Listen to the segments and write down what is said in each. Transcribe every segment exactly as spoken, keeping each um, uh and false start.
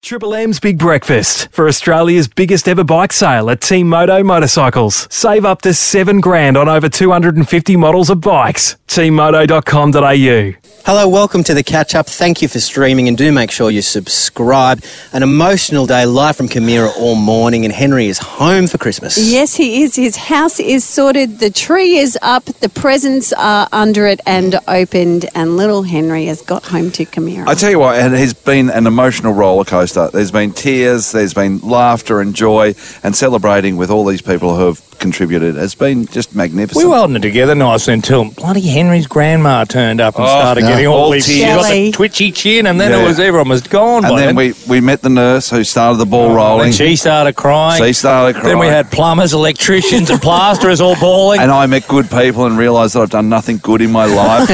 Triple M's Big Breakfast for Australia's biggest ever bike sale at Team Moto Motorcycles. Save up to seven grand on over two hundred fifty models of bikes. team moto dot com dot a u. Hello, welcome to the catch-up. Thank you for streaming and do make sure you subscribe. An emotional day live from Camira all morning and Henry is home for Christmas. Yes, he is. His house is sorted, the tree is up, the presents are under it and opened, and little Henry has got home to Camira. I tell you what, it has been an emotional roller coaster. There's been tears, there's been laughter and joy and celebrating with all these people who have contributed. It's been just magnificent. We were holding it together nicely until bloody Henry's grandma turned up and Oh, started no. getting all All these... tears. She got the Jelly. twitchy chin, and then Yeah. it was everyone was gone. And by then we, we met the nurse who started the ball rolling. And she started crying. She started crying. Then we had plumbers, electricians, and plasterers all bawling. And I met good people and realised that I've done nothing good in my life.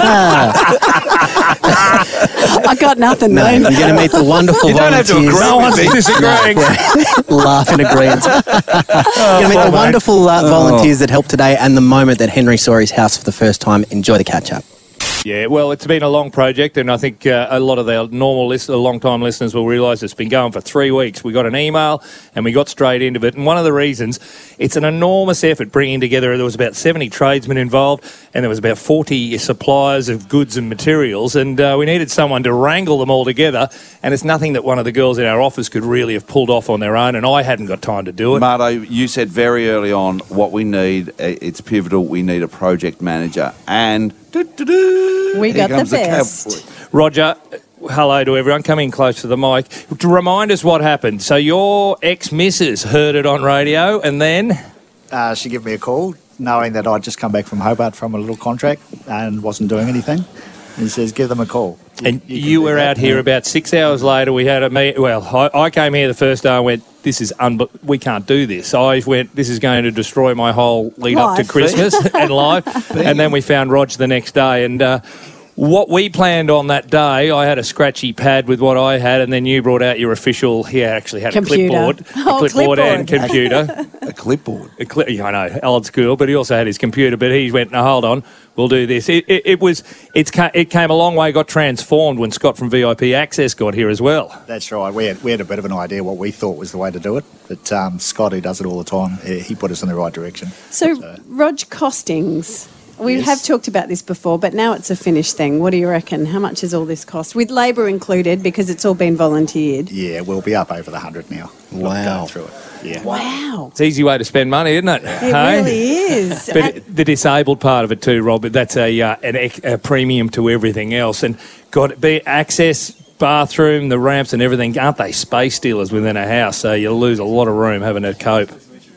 I got nothing, No, mate. you're going to meet the wonderful You don't have volunteers. to agree no with one's me. disagreeing. Laugh in agreement. You're going to meet the wonderful uh, volunteers that helped today and the moment that Henry saw his house for the first time. Enjoy the catch-up. Yeah, well, it's been a long project, and I think uh, a lot of our normal, list- long-time listeners will realise it's been going for three weeks. We got an email, and we got straight into it. And one of the reasons, it's an enormous effort bringing together. There was about seventy tradesmen involved, and there was about forty suppliers of goods and materials, and uh, we needed someone to wrangle them all together. And it's nothing that one of the girls in our office could really have pulled off on their own, and I hadn't got time to do it. Marto, you said very early on what we need, uh, it's pivotal, we need a project manager. And... doo-doo-doo, We here got the comes best. cowboy. Roger, hello to everyone. Come in close to the mic. To remind us what happened. So your ex-missus heard it on radio, and then... Uh, she gave me a call, knowing that I'd just come back from Hobart from a little contract and wasn't doing anything. And says, give them a call. And can you do were that. out here about six hours later. We had a meet. Well, I, I came here the first day. I went, "This is unbe- we can't do this." I went, "This is going to destroy my whole lead up to Life. Christmas and life." And then we found Rog the next day. And uh, what we planned on that day, I had a scratchy pad with what I had, and then you brought out your official. He actually had Computer. a clipboard, Oh, a clipboard, and clipboard. computer. A clipboard. A cli- yeah, I know, old school, but he also had his computer. But he went, "No, hold on, we'll do this." It, it, it was, it's, ca- it came a long way. Got transformed when Scott from V I P Access got here as well. That's right. We had, we had a bit of an idea what we thought was the way to do it. But um, Scott, who does it all the time, he, he put us in the right direction. So, So- Rog, costings. We Yes. have talked about this before, but now it's a finished thing. What do you reckon? How much has all this cost? With labour included, because it's all been volunteered. Yeah, we'll be up over the hundred now. We'll Wow. Going through it. Yeah. Wow. It's an easy way to spend money, isn't it? It really is. But the disabled part of it too, Rob, that's a, uh, an ec- a premium to everything else. And God, be access, bathroom, the ramps and everything, aren't they space stealers within a house? So you lose a lot of room having to cope.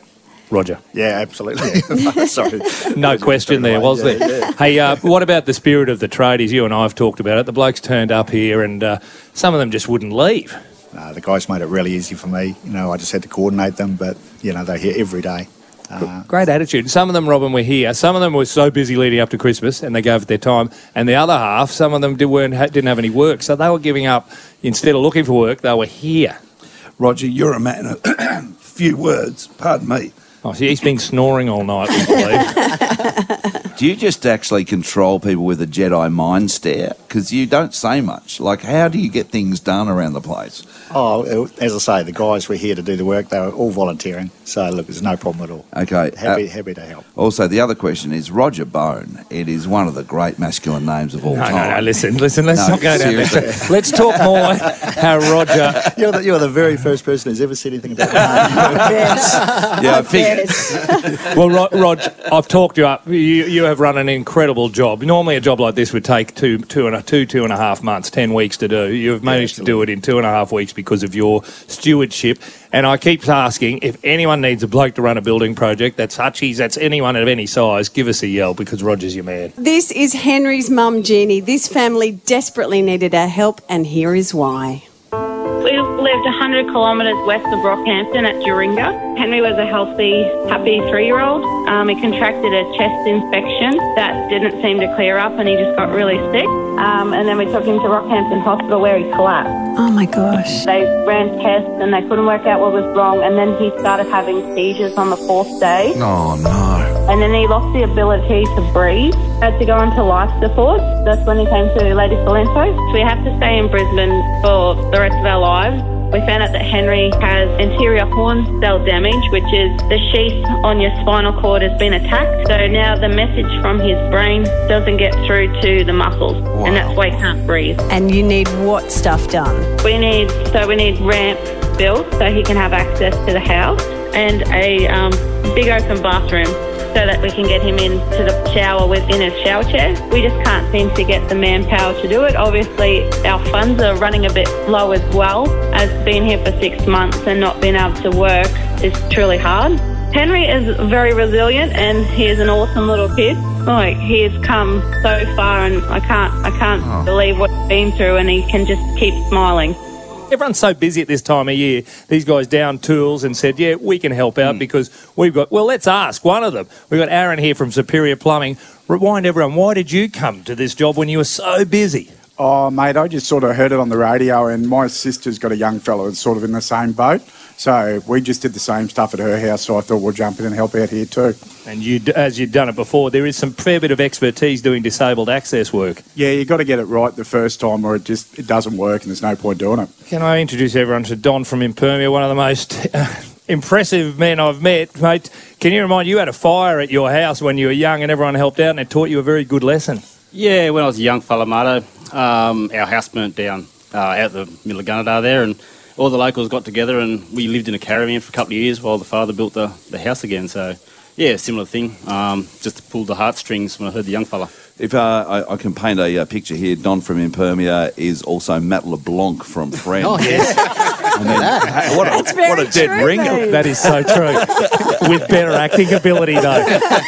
Roger. Yeah, absolutely. Sorry. No question there, was Yeah, there? yeah. Hey, uh, what about the spirit of the tradies? You and I have talked about it. The blokes turned up here and uh, some of them just wouldn't leave. Uh, the guys made it really easy for me. You know, I just had to coordinate them, but, you know, they're here every day. Uh, Great attitude. Some of them, Robin, were here. Some of them were so busy leading up to Christmas and they gave it their time. And the other half, some of them did, weren't, ha- didn't have any work. So they were giving up, instead of looking for work, they were here. Roger, you're a man of few words. Pardon me. Oh, see, he's been snoring all night, we believe. Do you just actually control people with a Jedi mind stare? Because you don't say much. Like, how do you get things done around the place? oh, as I say, the guys were here to do the work. They were all volunteering. So, look, there's no problem at all. Okay. Happy, uh, happy to help. Also, the other question is Roger Bone. It is one of the great masculine names of all No, time. no, no, listen, listen, let's No, not go down seriously. there. Let's talk more how Roger... You're the, you're the very first person who's ever said anything about that. Yeah, I figured. Well, Rog, Rog, I've talked you up. You, you have run an incredible job. Normally, a job like this would take two, two and a two, two and a half months, ten weeks to do. You've managed to do it in two and a half weeks because of your stewardship. And I keep asking if anyone needs a bloke to run a building project. That's Hutchies. That's anyone of any size. Give us a yell because Roger's your man. This is Henry's mum, Jeannie. This family desperately needed our help, and here is why. We lived one hundred kilometres west of Rockhampton at Duringa. Henry was a healthy, happy three-year-old. Um, he contracted a chest infection that didn't seem to clear up and he just got really sick. Um, and then we took him to Rockhampton Hospital where he collapsed. Oh, my gosh. They ran tests and they couldn't work out what was wrong, and then he started having seizures on the fourth day. Oh, no. And then he lost the ability to breathe. Had to go into life support. That's when he came to Lady Salento. We have to stay in Brisbane for the rest of our lives. We found out that Henry has anterior horn cell damage, which is the sheath on your spinal cord has been attacked. So now the message from his brain doesn't get through to the muscles, wow. and that's why he can't breathe. And you need what stuff done? We need, so we need ramp built so he can have access to the house, and a um, big open bathroom so that we can get him into the shower within a shower chair. We just can't seem to get the manpower to do it. Obviously, our funds are running a bit low as well, as being here for six months and not being able to work is truly hard. Henry is very resilient and he is an awesome little kid. Like, he has come so far, and I can't, I can't oh. believe what he's been through, and he can just keep smiling. Everyone's so busy at this time of year. These guys down tools and said, yeah, we can help out mm. because we've got, well, let's ask one of them. We've got Aaron here from Superior Plumbing. Rewind everyone, why did you come to this job when you were so busy? Oh, mate, I just sort of heard it on the radio, and my sister's got a young fella that's sort of in the same boat. So we just did the same stuff at her house, so I thought we'll jump in and help out here too. And you, as you've done it before, there is some fair bit of expertise doing disabled access work. Yeah, you've got to get it right the first time, or it just it doesn't work and there's no point doing it. Can I introduce everyone to Don from Impermia, one of the most uh, impressive men I've met. Mate, can you remind you had a fire at your house when you were young and everyone helped out, and it taught you a very good lesson? Yeah, when I was a young fella, mate, um, our house burnt down uh, out the middle of Gunnedah there, and all the locals got together and we lived in a caravan for a couple of years while the father built the, the house again. So, yeah, similar thing. Um, just pulled the heartstrings when I heard the young fella. If uh, I, I can paint a uh, picture here, Don from Impermia is also Matt LeBlanc from Friends. Oh, yes. And then, hey, what, a, what a dead true, ringer. mate. That is so true. With better acting ability, though.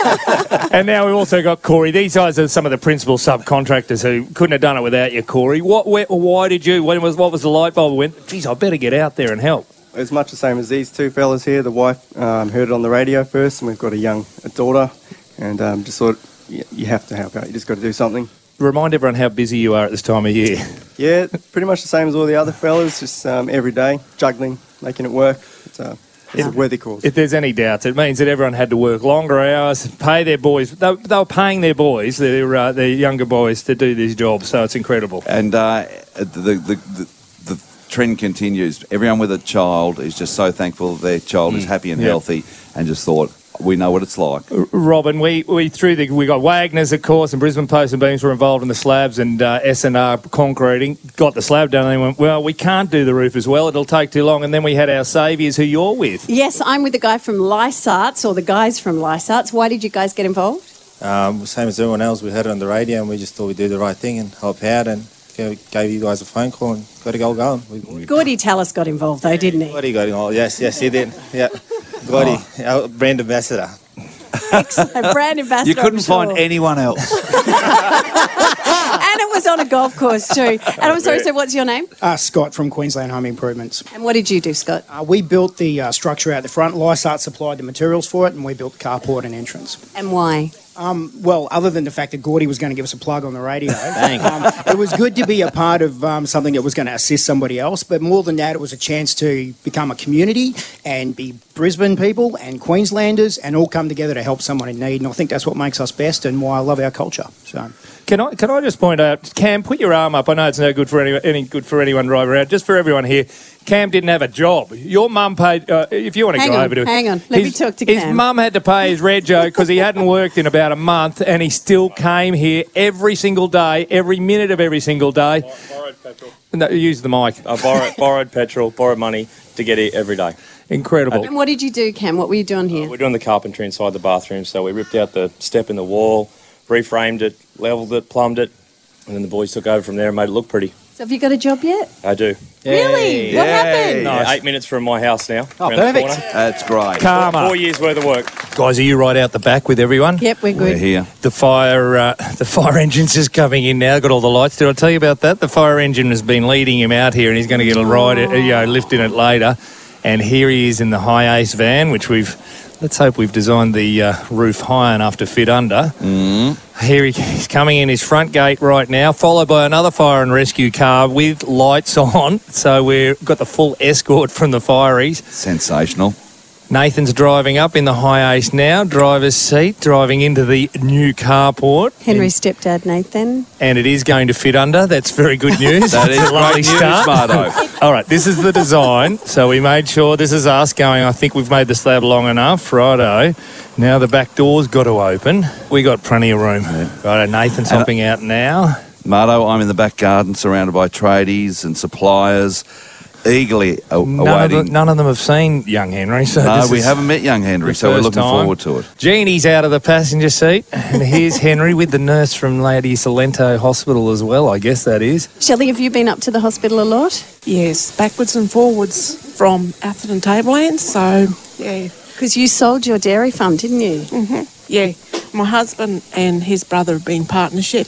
And now we've also got Corey. These guys are some of the principal subcontractors who couldn't have done it without you, Corey. What? Where, why did you? When was? What was the light bulb went? Geez, I better get out there and help. It's much the same as these two fellas here. The wife um, heard it on the radio first, and we've got a young a daughter, and um, just thought you, you have to help out. You just got to do something. Remind everyone how busy you are at this time of year. Yeah, pretty much the same as all the other fellas, just um, every day, juggling, making it work. It's, uh, it's a worthy cause. If there's any doubts, it means that everyone had to work longer hours, pay their boys. They, they were paying their boys, their, uh, their younger boys, to do this job, so it's incredible. And uh, the, the, the, the trend continues. Everyone with a child is just so thankful their child mm. is happy and yep. healthy, and just thought, we know what it's like. Robin, we we through the we got Wagner's, of course, and Brisbane Post and Beams were involved in the slabs, and uh, S and R concreting got the slab done, and they went, well, we can't do the roof as well, it'll take too long. And then we had our saviours, who you're with. Yes, I'm with the guy from Lysarts, or the guys from Lysarts. Why did you guys get involved? Um, same as everyone else, we heard it on the radio, and we just thought we'd do the right thing and help out, and gave you guys a phone call and got it all going. We, Gordy Tallis got involved though, didn't he? Gordy got involved, yes, yes, he did. Yeah, Gordy, oh. our brand ambassador. Excellent, brand ambassador. You couldn't sure. find anyone else. And it was on a golf course too. And I'm sorry, so what's your name? Uh, Scott from Queensland Home Improvements. And what did you do, Scott? Uh, we built the uh, structure out the front. Lysart supplied the materials for it, and we built the carport and entrance. And why? Um, well, other than the fact that Gordy was going to give us a plug on the radio, um, it was good to be a part of um, something that was going to assist somebody else. But more than that, it was a chance to become a community and be Brisbane people and Queenslanders and all come together to help someone in need. And I think that's what makes us best and why I love our culture. So, Can I can I just point out, Cam, put your arm up. I know it's no good for any, any good for anyone driving around. Just for everyone here, Cam didn't have a job. Your mum paid, uh, if you want to hang go on, over to it. Hang on, let his, me talk to Cam. His mum had to pay his rego because he hadn't worked in about a month, and he still came here every single day, every minute of every single day. Borrowed petrol. No, use the mic. I borrowed, borrowed petrol, borrowed money to get here every day. Incredible. And what did you do, Cam? What were you doing here? Uh, we're doing the carpentry inside the bathroom, so we ripped out the step in the wall, reframed it, levelled it, plumbed it, and then the boys took over from there and made it look pretty. So have you got a job yet? I do. Really? Yay. What happened? Nice. Yeah, eight minutes from my house now. Oh, perfect. That's great. Karma. Four, four years worth of work. Guys, are you right out the back with everyone? Yep, we're good. We're here. The fire, uh, the fire engine's just coming in now. Got all the lights. Did I tell you about that? The fire engine has been leading him out here, and he's going to get a ride, oh. you know, lifting it later. And here he is in the high ace van, which we've. Let's hope we've designed the uh, roof high enough to fit under. Mm. Here he, he's coming in his front gate right now, followed by another fire and rescue car with lights on. So we've got the full escort from the fireys. Sensational. Nathan's driving up in the high ace now, driver's seat, driving into the new carport. Henry's stepdad, Nathan. And it is going to fit under. That's very good news. That is a lovely great news, start. Mardo. All right, this is the design. So we made sure this is us going, I think we've made the slab long enough. Righto. Now the back door's got to open. We got plenty of room. Yeah. Righto, Nathan's And- hopping out now. Mardo, I'm in the back garden surrounded by tradies and suppliers, eagerly a- None of, awaiting. the, none of them have seen young Henry. So no, this we is haven't met young Henry, the so we're first looking time. forward to it. Jeannie's out of the passenger seat. And here's Henry with the nurse from Lady Salento Hospital as well, I guess that is. Shelley, have you been up to the hospital a lot? Yes, backwards and forwards from Atherton Tablelands, so yeah. Because you sold your dairy farm, didn't you? hmm Yeah, my husband and his brother have been partnership,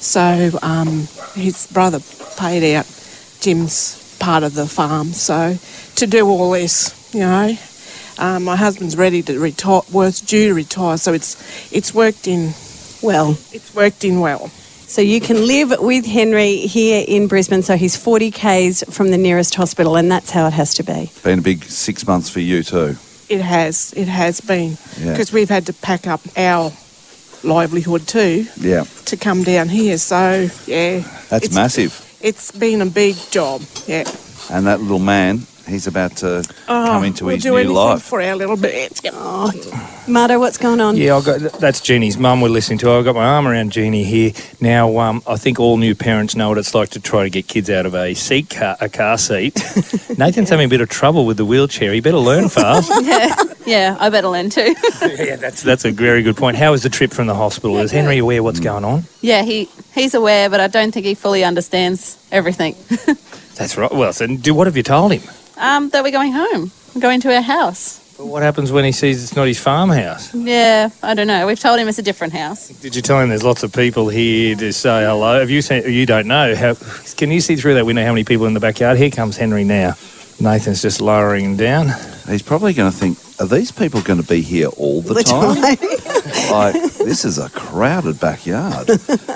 so um, his brother paid out Jim's part of the farm, so to do all this, you know, um, my husband's ready to retire, was due to retire, so it's it's worked in well. It's worked in well. So you can live with Henry here in Brisbane, so he's forty kays from the nearest hospital, and that's how it has to be. Been a big six months for you too. It has, it has been, Yeah. because we've had to pack up our livelihood too Yeah, to come down here, so yeah. that's it's, massive. It's been a big job, yeah. And that little man, he's about to Oh, come into we'll his do new anything life. for our little bit. Oh, Mardo, what's going on? Yeah, I got that's Jeannie's mum we're listening to. I've got my arm around Jeannie here. Now, um, I think all new parents know what it's like to try to get kids out of a seat car, a car seat. Nathan's having a bit of trouble with the wheelchair. He better learn fast. yeah, yeah, I better learn too. yeah, that's that's a very good point. How was the trip from the hospital? Is Henry aware what's going on? Yeah, he, he's aware, but I don't think he fully understands everything. That's right. Well, so do, what have you told him? Um, that we're going home. We're going to our house. But what happens when he sees it's not his farmhouse? Yeah, I don't know. We've told him it's a different house. Did you tell him there's lots of people here to say hello? Have you seen? You don't know. How, can you see through that window how many people in the backyard? Here comes Henry now. Nathan's just lowering him down. He's probably going to think, are these people going to be here all the, The time? time. Like, this is a crowded backyard.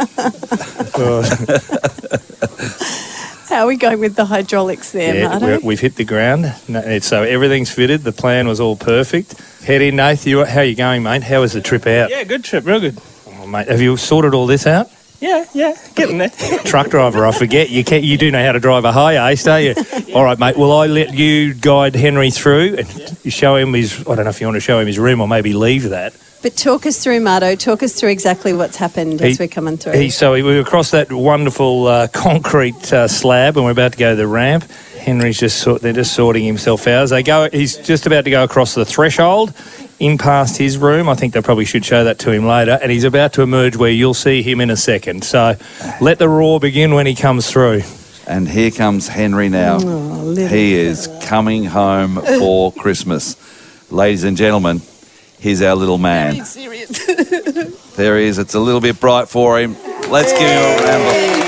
How are we going with the hydraulics there, Yeah, Mardo? we're- we've hit the ground. No, it's- So everything's fitted. The plan was all perfect. Head in, Nath. You, how are you going, mate? How was the trip out? Yeah, good trip, real good. Oh, mate, have you sorted all this out? Yeah, yeah, getting there. Truck driver, I forget. You can, you do know how to drive a high ace, don't you? All right, mate. Will I let you guide Henry through and you show him his? I don't know if you want to show him his room or maybe leave that. But talk us through, Mardo. Talk us through exactly what's happened as He- we're coming through. He, so we were across that wonderful uh, concrete uh, slab, and we're about to go to the ramp. Henry's just sort, they're just sorting himself out. As they go, he's just about to go across the threshold, in past his room. I think they probably should show that to him later. And he's about to emerge where you'll see him in a second. So let the roar begin when he comes through. And here comes Henry now. Oh, he is coming home for Christmas. Ladies and gentlemen, here's our little man. Very serious. There he is. It's a little bit bright for him. Let's give him a round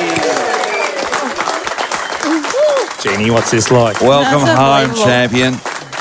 of Jeannie, what's this like? Welcome That's home, unbelievable. champion.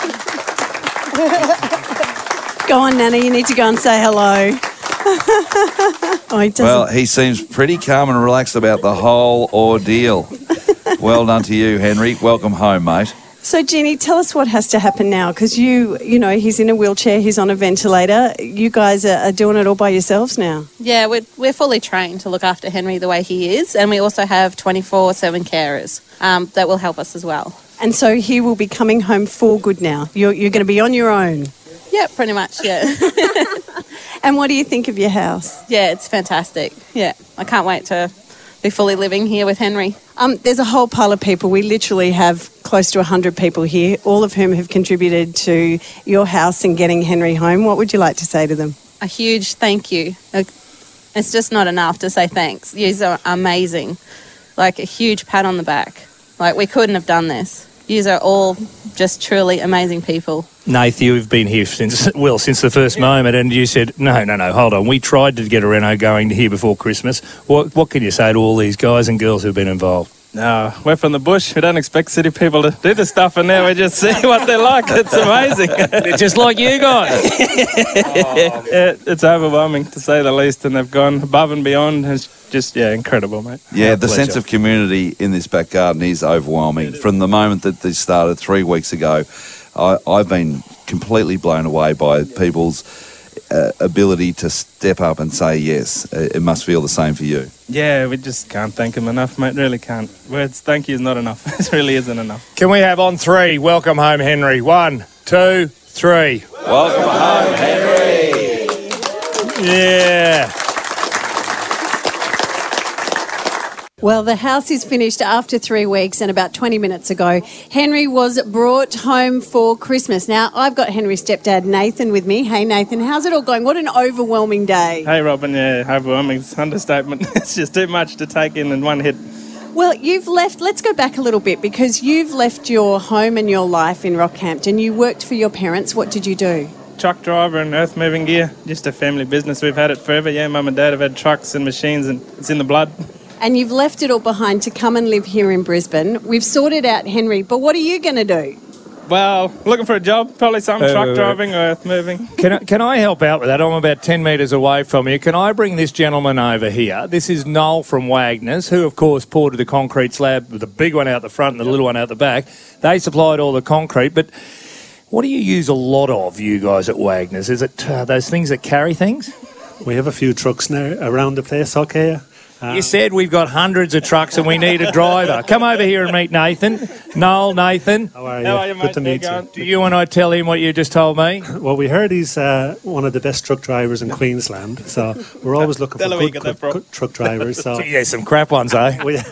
Go on, Nana. You need to go and say hello. oh, he doesn't. Well, he seems pretty calm and relaxed about the whole ordeal. Well done to you, Henry. Welcome home, mate. So, Jeannie, tell us what has to happen now, because you, you know, he's in a wheelchair, he's on a ventilator. You guys are, are doing it all by yourselves now. Yeah, we're, we're fully trained to look after Henry the way he is, and we also have twenty-four seven carers um, that will help us as well. And so he will be coming home for good now. You're, you're going to be on your own. Yeah, pretty much, yeah. And what do you think of your house? Yeah, it's fantastic. Yeah, I can't wait to be fully living here with Henry. Um, there's a whole pile of people. We literally have close to one hundred people here, all of whom have contributed to your house and getting Henry home. What would you like to say to them? A huge thank you. It's just not enough to say thanks. You are amazing. Like a huge pat on the back. Like we couldn't have done this. You are all just truly amazing people. Nath, you've been here since, well, since the first moment, and you said, no, no, no, hold on. We tried to get a Renault going here before Christmas. What, what can you say to all these guys and girls who've been involved? No, we're from the bush. We don't expect city people to do this stuff, and now we just see what they're like. It's amazing. They're just like you guys. Yeah, it's overwhelming, to say the least, and they've gone above and beyond. It's just, yeah, incredible, mate. Yeah, Our the pleasure. sense of community in this back garden is overwhelming. From the moment that this started three weeks ago, I, I've been completely blown away by people's uh, ability to step up and say yes. It must feel the same for you. Yeah, we just can't thank him enough, mate. Really can't. Words, thank you is not enough. It really isn't enough. Can we have on three? Welcome home, Henry. One, two, three. Welcome home, Henry. Yeah. Well, the house is finished after three weeks and about twenty minutes ago, Henry was brought home for Christmas. Now, I've got Henry's stepdad, Nathan, with me. Hey, Nathan, how's it all going? What an overwhelming day. Hey, Robin, yeah, overwhelming. It's an understatement. It's just too much to take in in one hit. Well, you've left, let's go back a little bit, because you've left your home and your life in Rockhampton. You worked for your parents. What did you do? Truck driver and earth moving gear. Just a family business. We've had it forever. Yeah, Mum and Dad have had trucks and machines, and it's in the blood. And you've left it all behind to come and live here in Brisbane. We've sorted out Henry, but what are you going to do? Well, looking for a job, probably some Uh, truck driving or earth moving. Can I, can I help out with that? I'm about ten metres away from you. Can I bring this gentleman over here? This is Noel from Wagner's, who, of course, poured the concrete slab, the big one out the front and the little one out the back. They supplied all the concrete, but what do you use a lot of, you guys at Wagner's? Is it uh, those things that carry things? We have a few trucks now around the place, okay? You said we've got hundreds of trucks and we need a driver. Come over here and meet Nathan. Noel, Nathan. How are you? How are you, Good mate? to meet How you. Do you and I tell him what you just told me? Well, we heard he's uh, one of the best truck drivers in Queensland, so we're always looking for Tell him where you good, got that good, from. good truck drivers. So. Yeah, some crap ones, eh? We,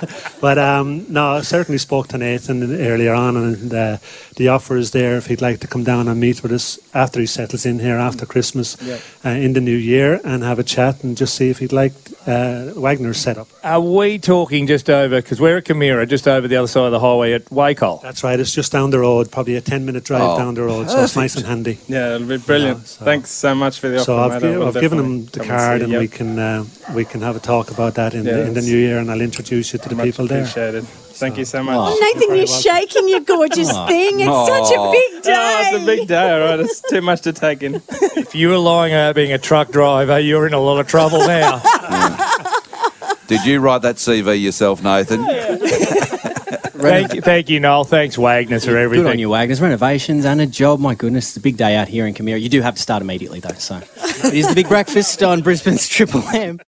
but um, no, I certainly spoke to Nathan earlier on, and uh, the offer is there if he'd like to come down and meet with us after he settles in here after Christmas Yep. uh, in the new year and have a chat and just see if he'd like uh, Wagner's setup. Are we talking just over, because we're at Camira, just over the other side of the highway at Wacol? That's right, it's just down the road, probably a ten minute drive Oh, down the road, so it's nice and handy. Yeah, it'll be brilliant. Yeah, so- Thanks so much for the offer, So I've, mate. gi- I will I've given him definitely the come card, see and you. we can uh, we can have a talk about that in, Yeah, the, in the it's new year, and I'll introduce you to the much people there. appreciated. Thank you so much. Oh, Nathan, you're shaking your gorgeous thing. It's such a big day. Oh, it's a big day, all right. It's too much to take in. If you were lying about being a truck driver, you're in a lot of trouble now. Did you write that C V yourself, Nathan? Thank you, thank you, Noel. Thanks, Wagner's, for everything. Good on you, Wagner's. Renovations and a job. My goodness, it's a big day out here in Camira. You do have to start immediately, though. So it is the big breakfast on Brisbane's Triple M.